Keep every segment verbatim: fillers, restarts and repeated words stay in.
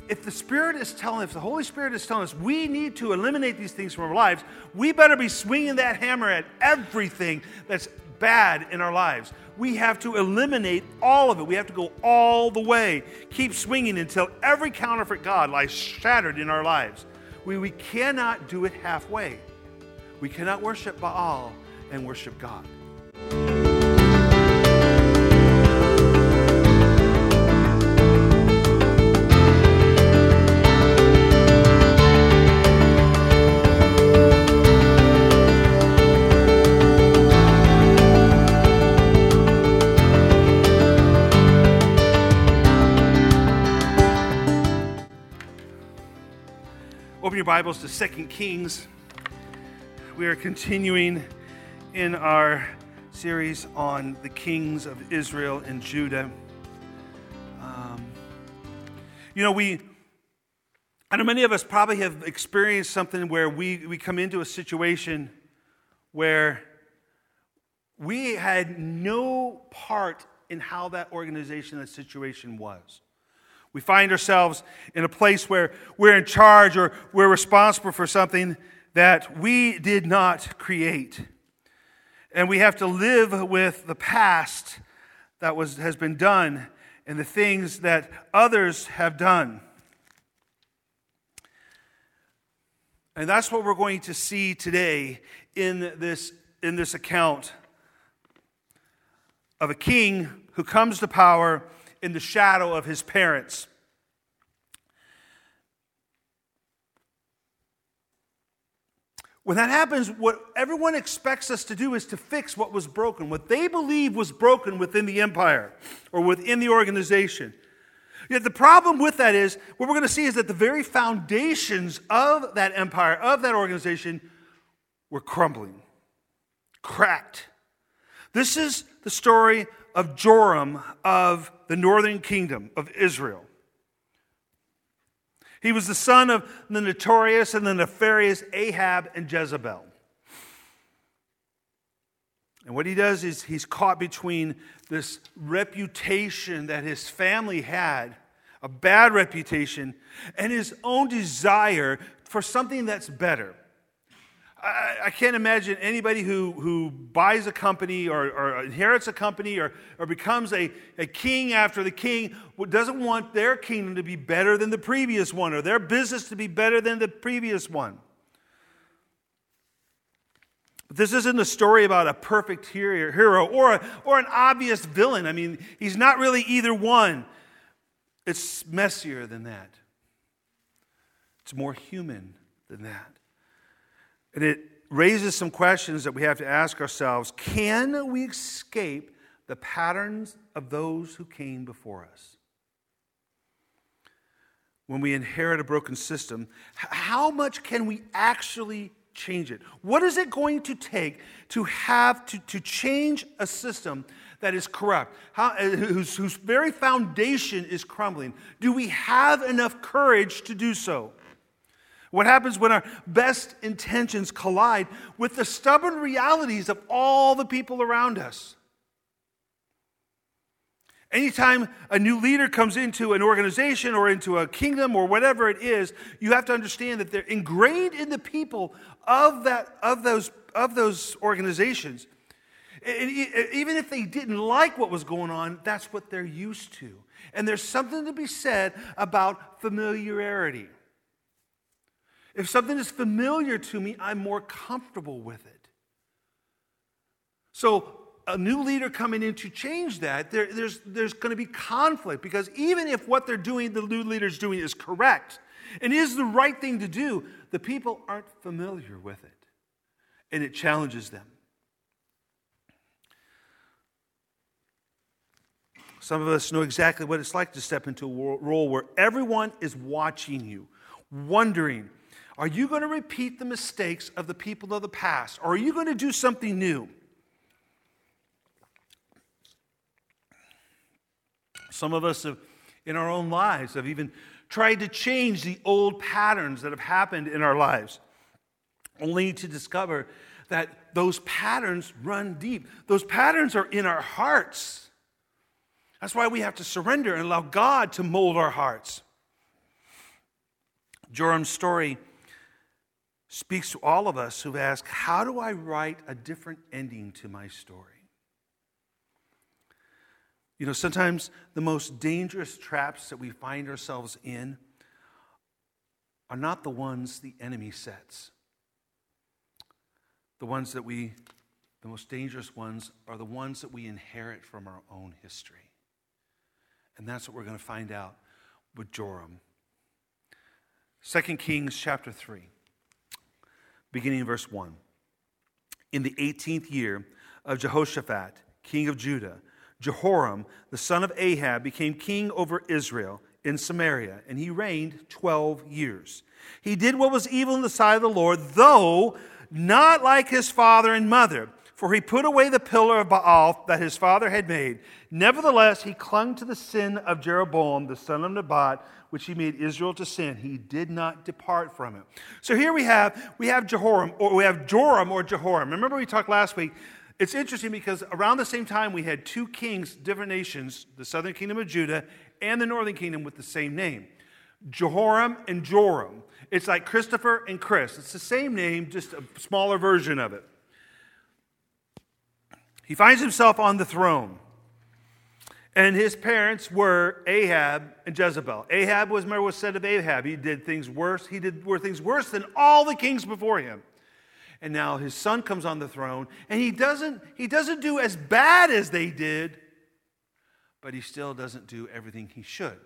if the Spirit is telling, if the Holy Spirit is telling us we need to eliminate these things from our lives, we better be swinging that hammer at everything that's bad in our lives. We have to eliminate all of it. We have to go all the way. Keep swinging until every counterfeit god lies shattered in our lives. We, we cannot do it halfway. We cannot worship Baal and worship God. Open your Bibles to Second Kings. We are continuing in our series on the kings of Israel and Judah. Um, you know, we, I know many of us probably have experienced something where we, we come into a situation where we had no part in how that organization, that situation was. We find ourselves in a place where we're in charge or we're responsible for something that we did not create. And we have to live with the past that was has been done and the things that others have done. And that's what we're going to see today in this, in this account of a king who comes to power in the shadow of his parents. When that happens, what everyone expects us to do is to fix what was broken, what they believe was broken within the empire or within the organization. Yet the problem with that is, what we're going to see is that the very foundations of that empire, of that organization, were crumbling, cracked. This is the story of Joram of the northern kingdom of Israel. He was the son of the notorious and the nefarious Ahab and Jezebel. And what he does is he's caught between this reputation that his family had, a bad reputation, and his own desire for something that's better. I, I can't imagine anybody who, who buys a company or, or inherits a company or, or becomes a, a king after the king doesn't want their kingdom to be better than the previous one or their business to be better than the previous one. But this isn't a story about a perfect hero or, a, or an obvious villain. I mean, he's not really either one. It's messier than that. It's more human than that. And it raises some questions that we have to ask ourselves. Can we escape the patterns of those who came before us? When we inherit a broken system, how much can we actually change it? What is it going to take to have to, to change a system that is corrupt, how, whose, whose very foundation is crumbling? Do we have enough courage to do so? What happens when our best intentions collide with the stubborn realities of all the people around us? Anytime a new leader comes into an organization or into a kingdom or whatever it is, you have to understand that they're ingrained in the people of that of those of those organizations. And even if they didn't like what was going on, that's what they're used to. And there's something to be said about familiarity. If something is familiar to me, I'm more comfortable with it. So a new leader coming in to change that, there, there's, there's going to be conflict, because even if what they're doing, the new leader's doing, is correct and is the right thing to do, the people aren't familiar with it, and it challenges them. Some of us know exactly what it's like to step into a role where everyone is watching you, wondering, are you going to repeat the mistakes of the people of the past? Or are you going to do something new? Some of us have, in our own lives, have even tried to change the old patterns that have happened in our lives, only to discover that those patterns run deep. Those patterns are in our hearts. That's why we have to surrender and allow God to mold our hearts. Joram's story speaks to all of us who've asked, how do I write a different ending to my story? You know, sometimes the most dangerous traps that we find ourselves in are not the ones the enemy sets. The ones that we, the most dangerous ones are the ones that we inherit from our own history. And that's what we're going to find out with Joram. Second Kings chapter three, beginning in verse one. In the eighteenth year of Jehoshaphat, king of Judah, Jehoram, the son of Ahab, became king over Israel in Samaria, and he reigned twelve years. He did what was evil in the sight of the Lord, though not like his father and mother, for he put away the pillar of Baal that his father had made. Nevertheless, he clung to the sin of Jeroboam, the son of Nebat, which he made Israel to sin. He did not depart from it. So here we have, we have Jehoram, or we have Joram or Jehoram. Remember we talked last week. It's interesting because around the same time we had two kings, different nations, the southern kingdom of Judah and the northern kingdom with the same name. Jehoram and Joram. It's like Christopher and Chris. It's the same name, just a smaller version of it. He finds himself on the throne. And his parents were Ahab and Jezebel. Ahab was, remember what was said of Ahab. He did things worse. He did were things worse than all the kings before him. And now his son comes on the throne, and he doesn't, he doesn't do as bad as they did, but he still doesn't do everything he should.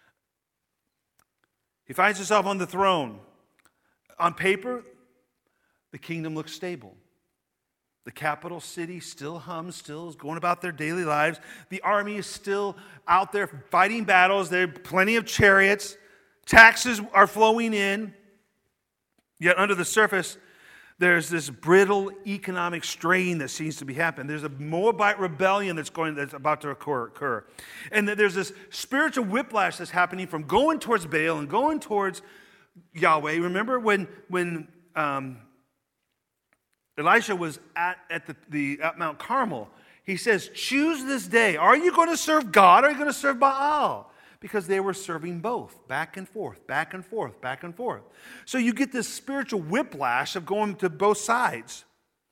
He finds himself on the throne. On paper, the kingdom looks stable. The capital city still hums, still is going about their daily lives. The army is still out there fighting battles. There are plenty of chariots. Taxes are flowing in. Yet under the surface, there's this brittle economic strain that seems to be happening. There's a Moabite rebellion that's going that's about to occur. occur. And there's this spiritual whiplash that's happening from going towards Baal and going towards Yahweh. Remember when when um, Elisha was at, at, the, the, at Mount Carmel, he says, choose this day. Are you going to serve God or are you going to serve Baal? Because they were serving both, back and forth, back and forth, back and forth. So you get this spiritual whiplash of going to both sides.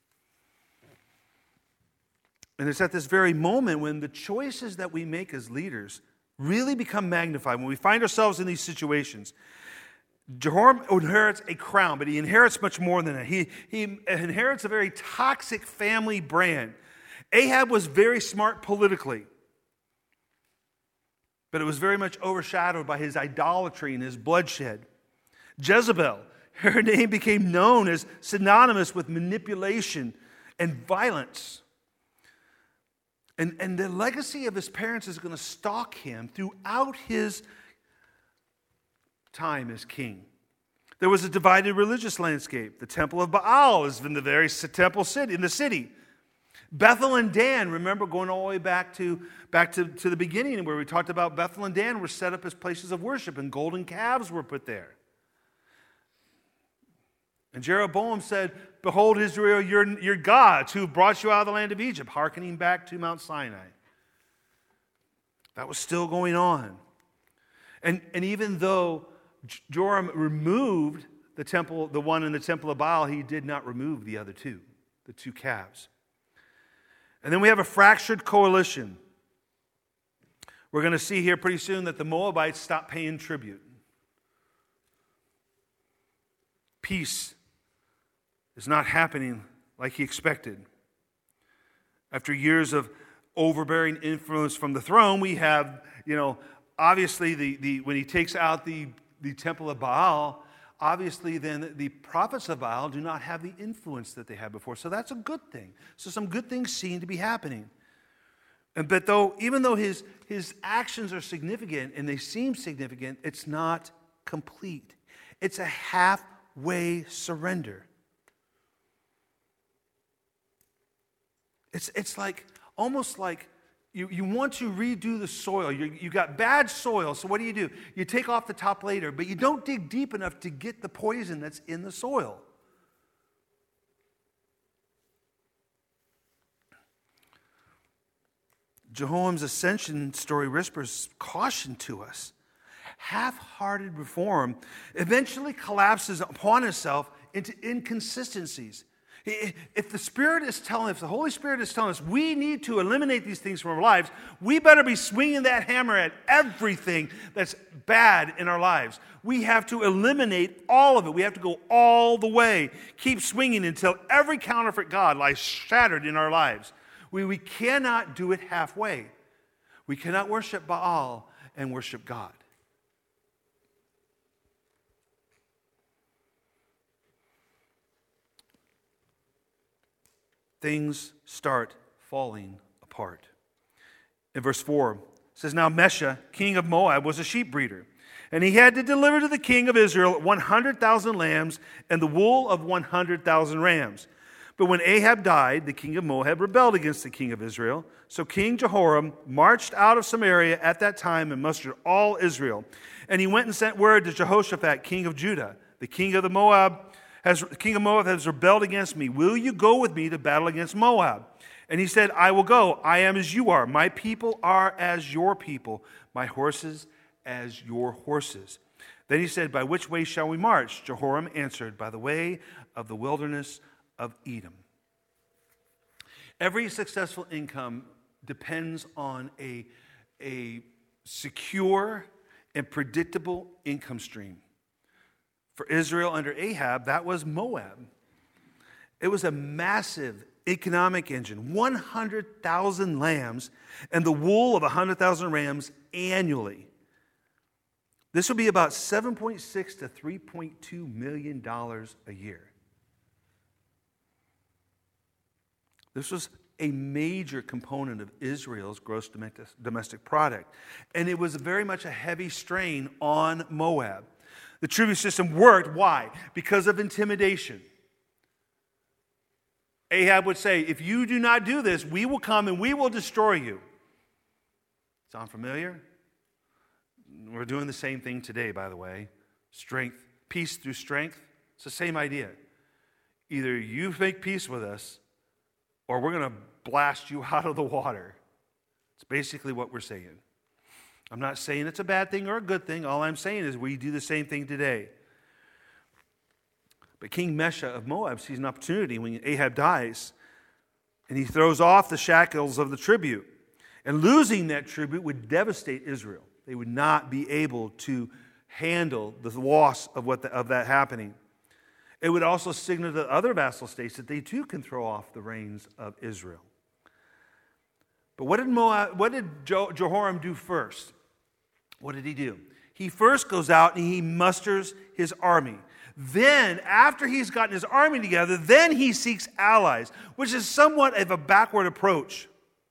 And it's at this very moment when the choices that we make as leaders really become magnified, when we find ourselves in these situations. Jehoram inherits a crown, but he inherits much more than that. He, he inherits a very toxic family brand. Ahab was very smart politically, but it was very much overshadowed by his idolatry and his bloodshed. Jezebel, her name became known as synonymous with manipulation and violence. And, and the legacy of his parents is going to stalk him throughout his time as king. There was a divided religious landscape. The temple of Baal is in the very temple city, in the city. Bethel and Dan, remember going all the way back to back to, to the beginning where we talked about Bethel and Dan were set up as places of worship and golden calves were put there. And Jeroboam said, behold, Israel, your, your gods who brought you out of the land of Egypt, hearkening back to Mount Sinai. That was still going on. And, and even though Joram removed the temple, the one in the temple of Baal, he did not remove the other two, the two calves. And then we have a fractured coalition. We're going to see here pretty soon that the Moabites stop paying tribute. Peace is not happening like he expected. After years of overbearing influence from the throne, we have, you know, obviously the, the when he takes out the, the temple of Baal, obviously then the prophets of Baal do not have the influence that they had before. So that's a good thing. So some good things seem to be happening. And but though, even though his, his actions are significant and they seem significant, it's not complete. It's a halfway surrender. It's, it's like, almost like you, you want to redo the soil. You, you got bad soil, so what do you do? You take off the top layer, but you don't dig deep enough to get the poison that's in the soil. Jehoram's ascension story whispers caution to us. half-hearted reform eventually collapses upon itself into inconsistencies. If the Spirit is telling, if the Holy Spirit is telling us we need to eliminate these things from our lives, we better be swinging that hammer at everything that's bad in our lives. We have to eliminate all of it. We have to go all the way. Keep swinging until every counterfeit god lies shattered in our lives. We, we cannot do it halfway. We cannot worship Baal and worship God. Things start falling apart. In verse four, it says, Now Mesha, king of Moab, was a sheep breeder, and he had to deliver to the king of Israel one hundred thousand lambs and the wool of one hundred thousand rams. But when Ahab died, the king of Moab rebelled against the king of Israel. So King Jehoram marched out of Samaria at that time and mustered all Israel. And he went and sent word to Jehoshaphat, king of Judah, the king of the Moab, Has, king of Moab has rebelled against me. Will you go with me to battle against Moab? And he said, I will go. I am as you are. My people are as your people. My horses as your horses. Then he said, By which way shall we march? Jehoram answered, By the way of the wilderness of Edom. Every successful income depends on a, a secure and predictable income stream. For Israel under Ahab, that was Moab. It was a massive economic engine, one hundred thousand lambs and the wool of one hundred thousand rams annually. This would be about seven point six to three point two million dollars a year. This was a major component of Israel's gross domestic product, and it was very much a heavy strain on Moab. The tribute system worked. Why? Because of intimidation. Ahab would say, if you do not do this, we will come and we will destroy you. Sound familiar? We're doing the same thing today, by the way. Strength, peace through strength. It's the same idea. Either you make peace with us, or we're going to blast you out of the water. It's basically what we're saying. I'm not saying it's a bad thing or a good thing. All I'm saying is we do the same thing today. But King Mesha of Moab sees an opportunity when Ahab dies, and he throws off the shackles of the tribute. And losing that tribute would devastate Israel. They would not be able to handle the loss of, what the, of that happening. It would also signal to other vassal states that they too can throw off the reins of Israel. But what did, Moab, what did Jehoram do first? What did he do? He first goes out and he musters his army. Then, after he's gotten his army together, then he seeks allies, which is somewhat of a backward approach,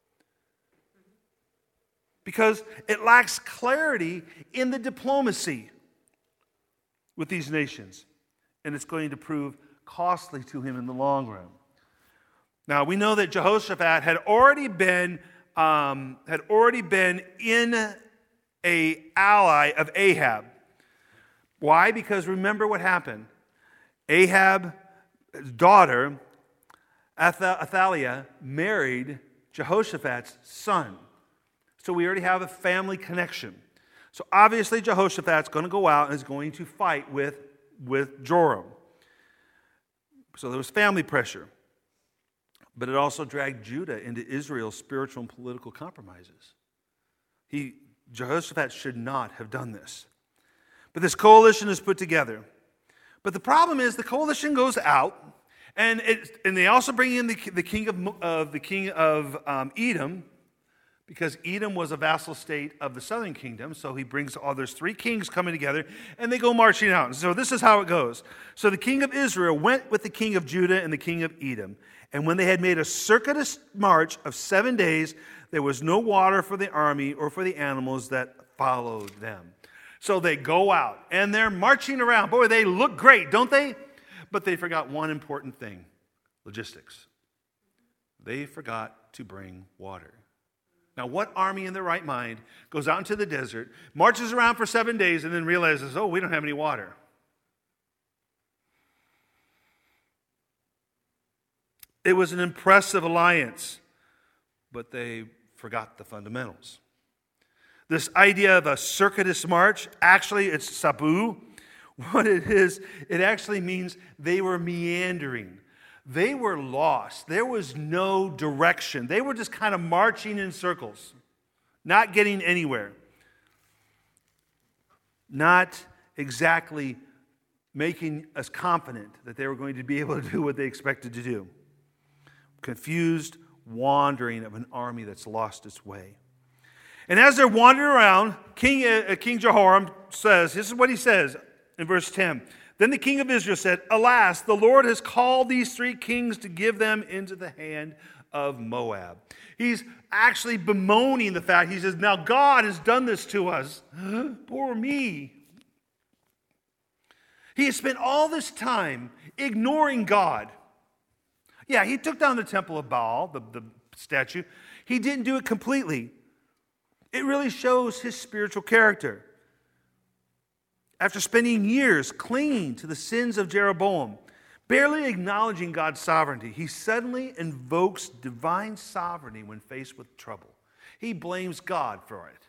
because it lacks clarity in the diplomacy with these nations, and it's going to prove costly to him in the long run. Now, we know that Jehoshaphat had already been um, had already been in a ally of Ahab. Why? Because remember what happened. Ahab's daughter, Athaliah, married Jehoshaphat's son. So we already have a family connection. So obviously Jehoshaphat's going to go out and is going to fight with, with Joram. So there was family pressure. But it also dragged Judah into Israel's spiritual and political compromises. He, Jehoshaphat should not have done this. But this coalition is put together. But the problem is the coalition goes out, and it, and they also bring in the, the king of uh, the king of um, Edom, because Edom was a vassal state of the southern kingdom. So he brings all there's three kings coming together, and they go marching out. And so this is how it goes. So the king of Israel went with the king of Judah and the king of Edom, and when they had made a circuitous march of seven days, there was no water for the army or for the animals that followed them. So they go out, and they're marching around. Boy, they look great, don't they? But they forgot one important thing, logistics. They forgot to bring water. Now, what army in their right mind goes out into the desert, marches around for seven days, and then realizes, oh, we don't have any water? It was an impressive alliance, but they forgot the fundamentals. This idea of a circuitous march, actually it's sabu. What it is, it actually means they were meandering. They were lost. There was no direction. They were just kind of marching in circles, not getting anywhere. Not exactly making us confident that they were going to be able to do what they expected to do. Confused wandering of an army that's lost its way. And as they're wandering around, King, uh, King Jehoram says, this is what he says in verse ten. Then the king of Israel said, "Alas, the Lord has called these three kings to give them into the hand of Moab." He's actually bemoaning the fact. He says, now God has done this to us. Poor me. He has spent all this time ignoring God. Yeah, he took down the temple of Baal, the, the statue. He didn't do it completely. It really shows his spiritual character. After spending years clinging to the sins of Jeroboam, barely acknowledging God's sovereignty, he suddenly invokes divine sovereignty when faced with trouble. He blames God for it.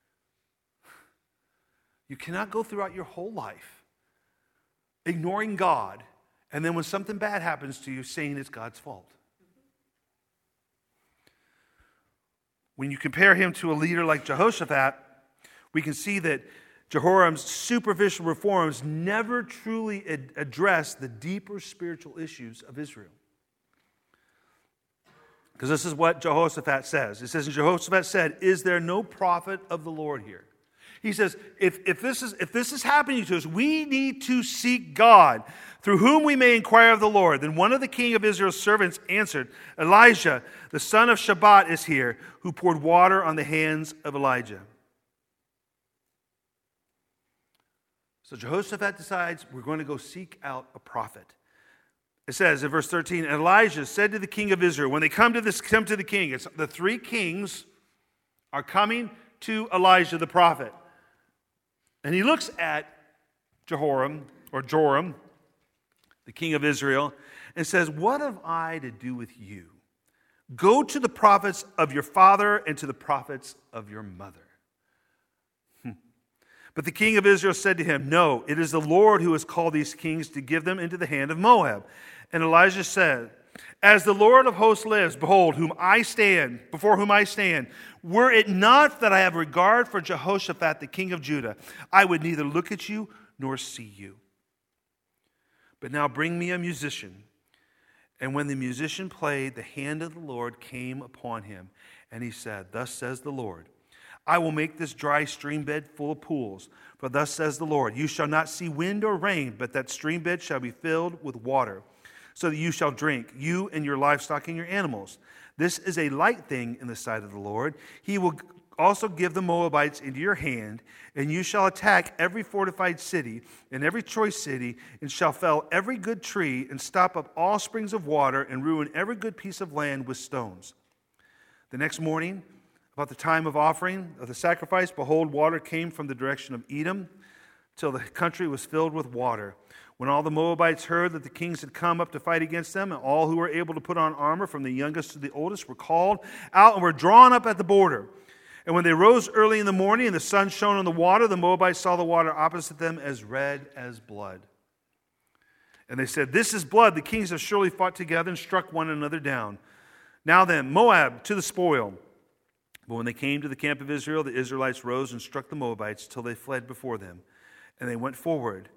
You cannot go throughout your whole life ignoring God, and then when something bad happens to you, saying it's God's fault. When you compare him to a leader like Jehoshaphat, we can see that Jehoram's superficial reforms never truly ad- addressed the deeper spiritual issues of Israel. Because this is what Jehoshaphat says. It says, and Jehoshaphat said, "Is there no prophet of the Lord here?" He says, if, if, this is, if this is happening to us, we need to seek God, through whom we may inquire of the Lord. Then one of the king of Israel's servants answered, "Elijah, the son of Shaphat, is here, who poured water on the hands of Elijah." So Jehoshaphat decides, we're going to go seek out a prophet. It says in verse thirteen, and Elijah said to the king of Israel, when they come to this, come to the king, it's the three kings are coming to Elijah the prophet. And he looks at Jehoram, or Joram, the king of Israel, and says, "What have I to do with you? Go to the prophets of your father and to the prophets of your mother." But the king of Israel said to him, "No, it is the Lord who has called these kings to give them into the hand of Moab." And Elijah said, "As the Lord of hosts lives, behold, whom I stand, before whom I stand, were it not that I have regard for Jehoshaphat, the king of Judah, I would neither look at you nor see you. But now bring me a musician." And when the musician played, the hand of the Lord came upon him, and he said, "Thus says the Lord, I will make this dry stream bed full of pools. For thus says the Lord, you shall not see wind or rain, but that stream bed shall be filled with water, so that you shall drink, you and your livestock and your animals. This is a light thing in the sight of the Lord. He will also give the Moabites into your hand, and you shall attack every fortified city and every choice city, and shall fell every good tree, and stop up all springs of water, and ruin every good piece of land with stones." The next morning, about the time of offering of the sacrifice, behold, water came from the direction of Edom, till the country was filled with water. When all the Moabites heard that the kings had come up to fight against them, and all who were able to put on armor, from the youngest to the oldest, were called out and were drawn up at the border. And when they rose early in the morning and the sun shone on the water, the Moabites saw the water opposite them as red as blood. And they said, "This is blood. The kings have surely fought together and struck one another down. Now then, Moab to the spoil." But when they came to the camp of Israel, the Israelites rose and struck the Moabites till they fled before them. And they went forward,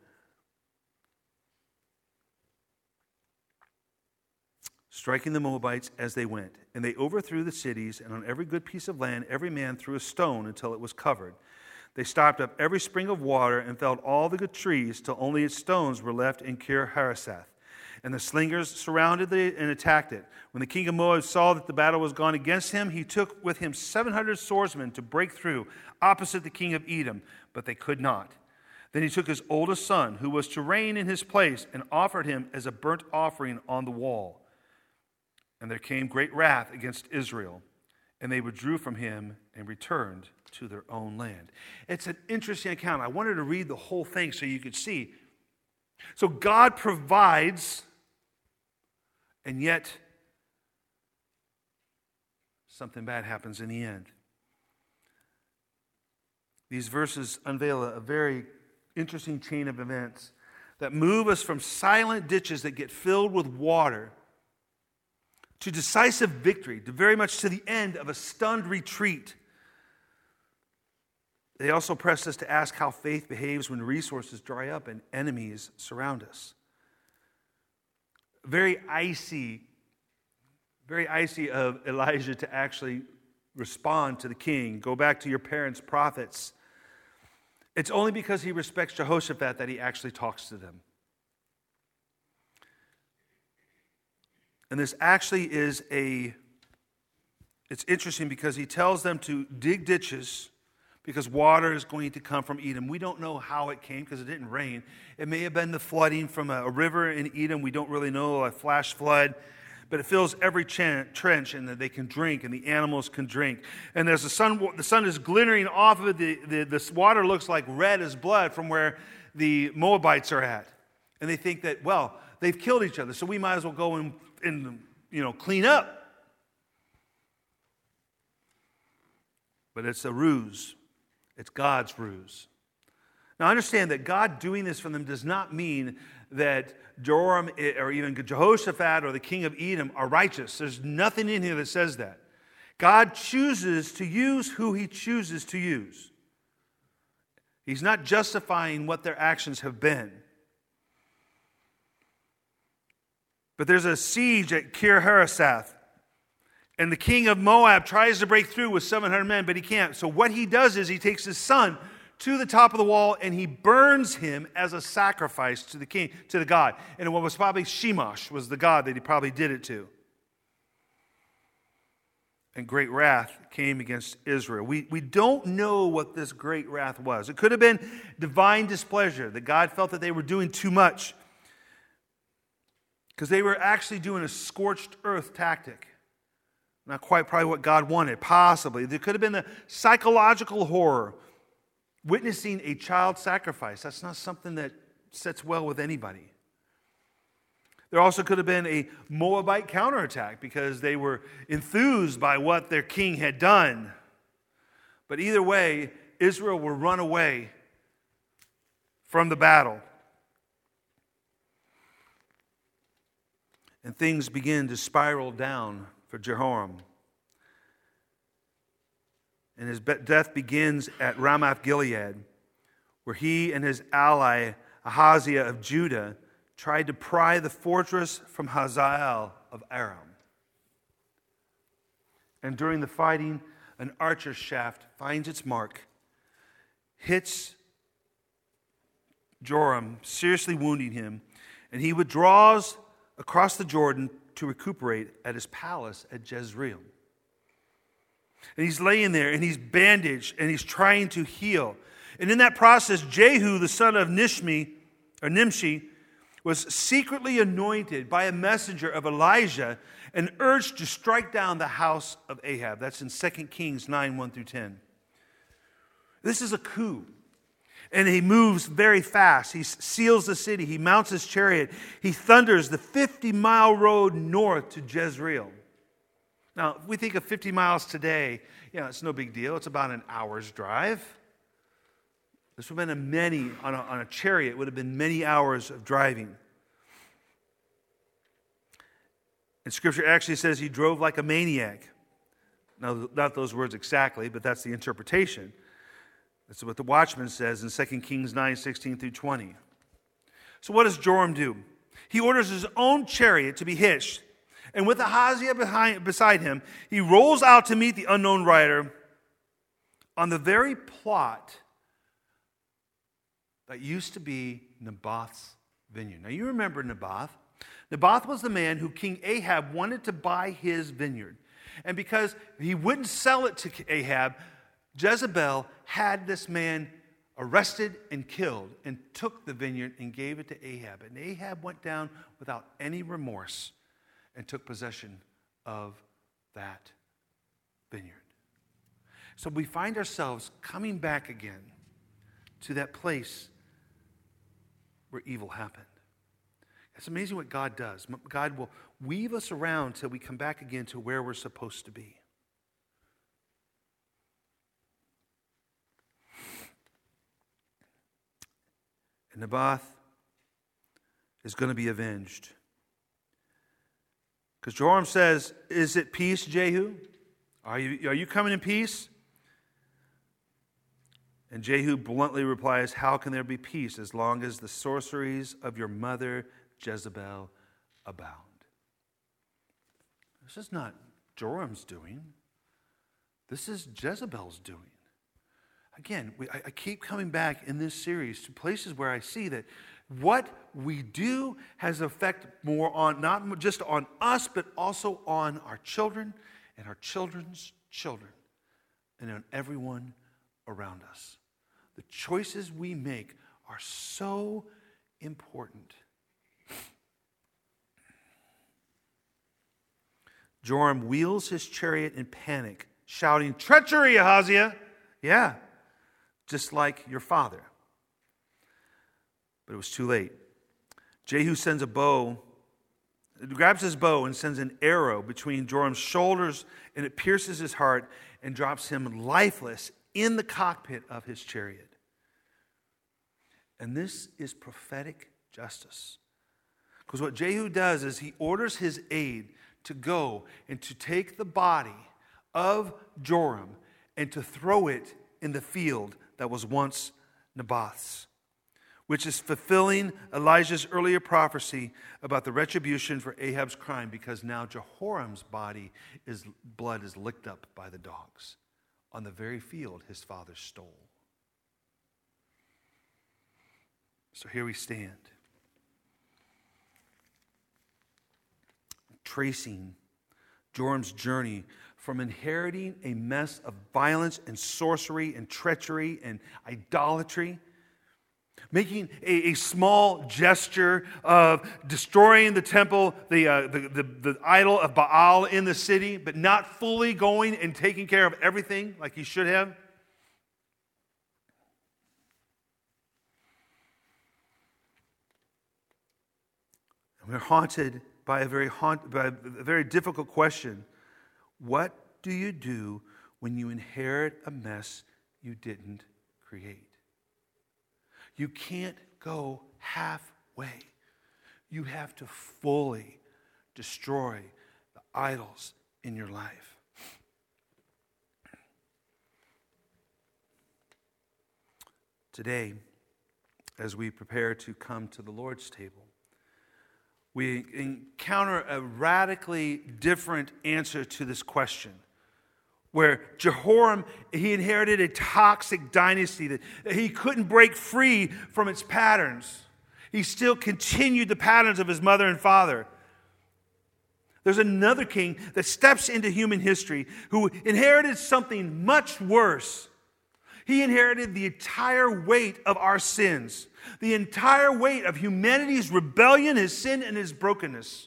striking the Moabites as they went. And they overthrew the cities, and on every good piece of land every man threw a stone until it was covered. They stopped up every spring of water and felled all the good trees till only its stones were left in Kir Hareseth. And the slingers surrounded it and attacked it. When the king of Moab saw that the battle was gone against him, he took with him seven hundred swordsmen to break through opposite the king of Edom, but they could not. Then he took his oldest son, who was to reign in his place, and offered him as a burnt offering on the wall. And there came great wrath against Israel, and they withdrew from him and returned to their own land. It's an interesting account. I wanted to read the whole thing so you could see. So God provides, and yet something bad happens in the end. These verses unveil a very interesting chain of events that move us from silent ditches that get filled with water to decisive victory, to very much to the end of a stunned retreat. They also press us to ask how faith behaves when resources dry up and enemies surround us. Very icy, very icy of Elijah to actually respond to the king. Go back to your parents' prophets. It's only because he respects Jehoshaphat that he actually talks to them. And this actually is a, it's interesting because he tells them to dig ditches because water is going to come from Edom. We don't know how it came because it didn't rain. It may have been the flooding from a, a river in Edom. We don't really know, a flash flood. But it fills every ch- trench and that they can drink and the animals can drink. And as the sun, the sun is glittering off of it, the, the, this water looks like red as blood from where the Moabites are at. And they think that, well, they've killed each other, so we might as well go and, and you know, clean up. But it's a ruse. It's God's ruse. Now understand that God doing this for them does not mean that Joram or even Jehoshaphat or the king of Edom are righteous. There's nothing in here that says that. God chooses to use who he chooses to use. He's not justifying what their actions have been. But there's a siege at Kir Haresath, and the king of Moab tries to break through with seven hundred men, but he can't. So what he does is he takes his son to the top of the wall, and he burns him as a sacrifice to the king, to the god. And what was probably Shemosh was the god that he probably did it to. And great wrath came against Israel. We, we don't know what this great wrath was. It could have been divine displeasure, that God felt that they were doing too much. Because they were actually doing a scorched earth tactic. Not quite probably what God wanted, possibly. There could have been the psychological horror. Witnessing a child sacrifice, that's not something that sits well with anybody. There also could have been a Moabite counterattack because they were enthused by what their king had done. But either way, Israel will run away from the battle. And things begin to spiral down for Jehoram. And his death begins at Ramoth Gilead, where he and his ally Ahaziah of Judah tried to pry the fortress from Hazael of Aram. And during the fighting, an archer's shaft finds its mark, hits Joram, seriously wounding him, and he withdraws across the Jordan to recuperate at his palace at Jezreel. And he's laying there, and he's bandaged, and he's trying to heal. And in that process, Jehu, the son of Nishmi, or Nimshi, was secretly anointed by a messenger of Elijah and urged to strike down the house of Ahab. That's in Second Kings nine, one through ten. This is a coup. And he moves very fast. He seals the city. He mounts his chariot. He thunders the fifty-mile road north to Jezreel. Now, if we think of fifty miles today, yeah, it's no big deal. It's about an hour's drive. This would have been a many, on a, on a chariot, would have been many hours of driving. And Scripture actually says he drove like a maniac. Now, not those words exactly, but that's the interpretation. That's what the Watchman says in Second Kings nine, sixteen through twenty. So what does Joram do? He orders his own chariot to be hitched. And with Ahaziah behind, beside him, he rolls out to meet the unknown rider on the very plot that used to be Naboth's vineyard. Now you remember Naboth. Naboth was the man who King Ahab wanted to buy his vineyard. And because he wouldn't sell it to Ahab, Jezebel had this man arrested and killed and took the vineyard and gave it to Ahab. And Ahab went down without any remorse and took possession of that vineyard. So we find ourselves coming back again to that place where evil happened. It's amazing what God does. God will weave us around till we come back again to where we're supposed to be. Naboth is going to be avenged. Because Joram says, is it peace, Jehu? Are you, are you coming in peace? And Jehu bluntly replies, how can there be peace as long as the sorceries of your mother Jezebel abound? This is not Joram's doing. This is Jezebel's doing. Again, we, I, I keep coming back in this series to places where I see that what we do has effect more on, not just on us, but also on our children and our children's children and on everyone around us. The choices we make are so important. Joram wheels his chariot in panic, shouting, treachery, Ahaziah! Yeah, just like your father. But it was too late. Jehu sends a bow, grabs his bow and sends an arrow between Joram's shoulders, and it pierces his heart and drops him lifeless in the cockpit of his chariot. And this is prophetic justice. Because what Jehu does is he orders his aide to go and to take the body of Joram and to throw it in the field that was once Naboth's, which is fulfilling Elijah's earlier prophecy about the retribution for Ahab's crime, because now Jehoram's body is blood is licked up by the dogs on the very field his father stole. So here we stand, tracing Joram's journey from inheriting a mess of violence and sorcery and treachery and idolatry, making a, a small gesture of destroying the temple, the, uh, the, the, the idol of Baal in the city, but not fully going and taking care of everything like he should have. We're haunted by a very haunt, by a very difficult question. What do you do when you inherit a mess you didn't create? You can't go halfway. You have to fully destroy the idols in your life. Today, as we prepare to come to the Lord's table, we encounter a radically different answer to this question, where Jehoram, he inherited a toxic dynasty that he couldn't break free from its patterns. He still continued the patterns of his mother and father. There's another king that steps into human history who inherited something much worse. He inherited the entire weight of our sins, the entire weight of humanity's rebellion, his sin, and his brokenness.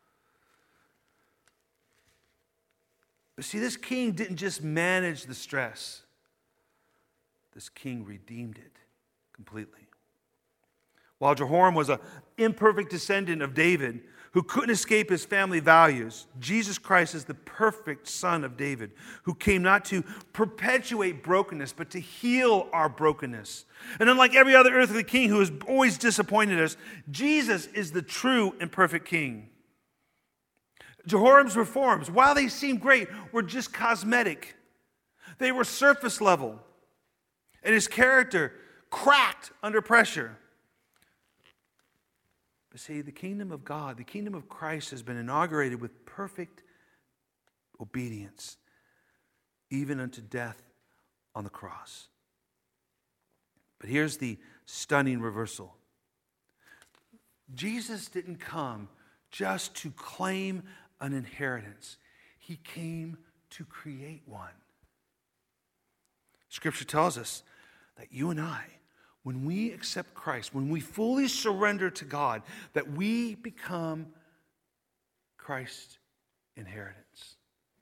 But see, this king didn't just manage the stress. This king redeemed it completely. While Jehoram was an imperfect descendant of David who couldn't escape his family values, Jesus Christ is the perfect son of David who came not to perpetuate brokenness, but to heal our brokenness. And unlike every other earthly king who has always disappointed us, Jesus is the true and perfect king. Jehoram's reforms, while they seemed great, were just cosmetic. They were surface level. And his character cracked under pressure. But see, the kingdom of God, the kingdom of Christ has been inaugurated with perfect obedience, even unto death on the cross. But here's the stunning reversal. Jesus didn't come just to claim an inheritance. He came to create one. Scripture tells us that you and I, when we accept Christ, when we fully surrender to God, that we become Christ's inheritance.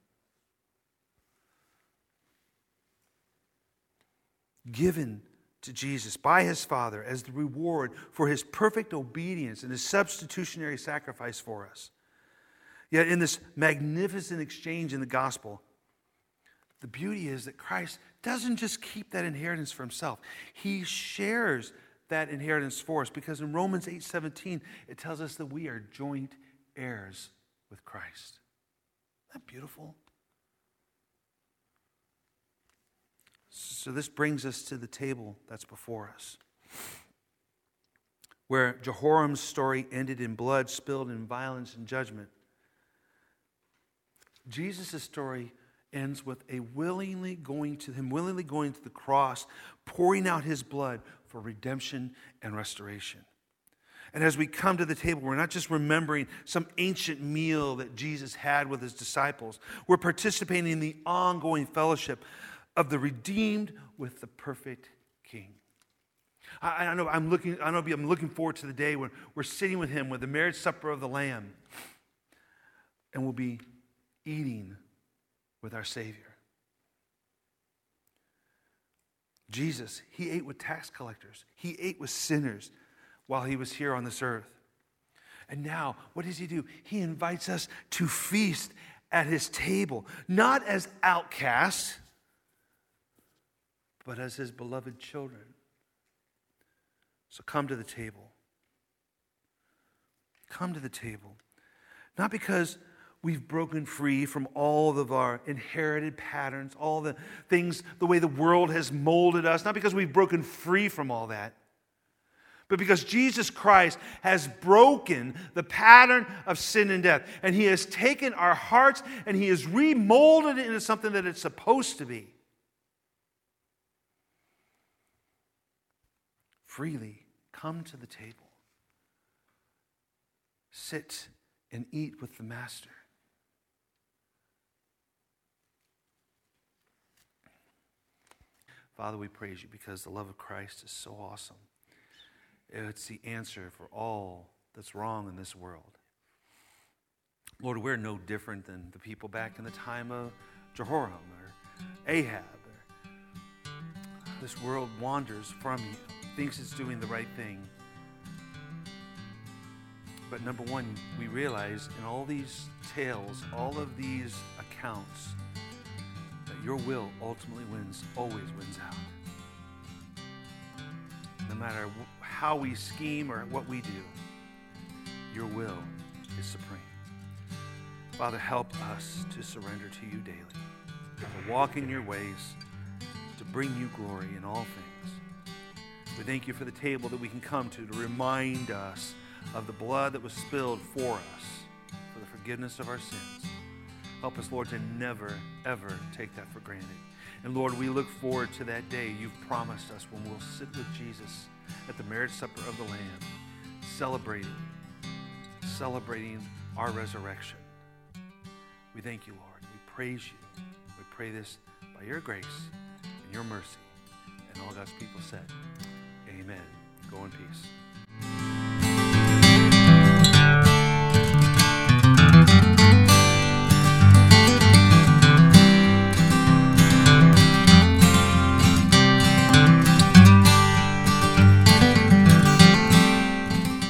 Given to Jesus by his Father as the reward for his perfect obedience and his substitutionary sacrifice for us. Yet in this magnificent exchange in the gospel, the beauty is that Christ doesn't just keep that inheritance for himself. He shares that inheritance for us, because in Romans eight seventeen, it tells us that we are joint heirs with Christ. Isn't that beautiful? So this brings us to the table that's before us, where Jehoram's story ended in blood spilled in violence and judgment. Jesus' story ends with a willingly going to him, willingly going to the cross, pouring out his blood for redemption and restoration. And as we come to the table, we're not just remembering some ancient meal that Jesus had with his disciples. We're participating in the ongoing fellowship of the redeemed with the perfect King. I, I know I'm looking. I know I'm looking forward to the day when we're sitting with him with the marriage supper of the Lamb, and we'll be eating with our Savior. Jesus, he ate with tax collectors. He ate with sinners while he was here on this earth. And now, what does he do? He invites us to feast at his table, not as outcasts, but as his beloved children. So come to the table. Come to the table. Not because we've broken free from all of our inherited patterns, all the things, the way the world has molded us. Not because we've broken free from all that, but because Jesus Christ has broken the pattern of sin and death. And he has taken our hearts and he has remolded it into something that it's supposed to be. Freely come to the table. Sit and eat with the Master. Father, we praise you because the love of Christ is so awesome. It's the answer for all that's wrong in this world. Lord, we're no different than the people back in the time of Jehoram or Ahab. Or this world wanders from you, thinks it's doing the right thing. But number one, we realize in all these tales, all of these accounts, that your will ultimately wins, always wins out. No matter how we scheme or what we do, your will is supreme. Father, help us to surrender to you daily, to walk in your ways, to bring you glory in all things. We thank you for the table that we can come to to remind us of the blood that was spilled for us, for the forgiveness of our sins. Help us, Lord, to never, ever take that for granted. And Lord, we look forward to that day you've promised us when we'll sit with Jesus at the marriage supper of the Lamb, celebrating, celebrating our resurrection. We thank you, Lord. We praise you. We pray this by your grace and your mercy. And all God's people said, amen. Go in peace.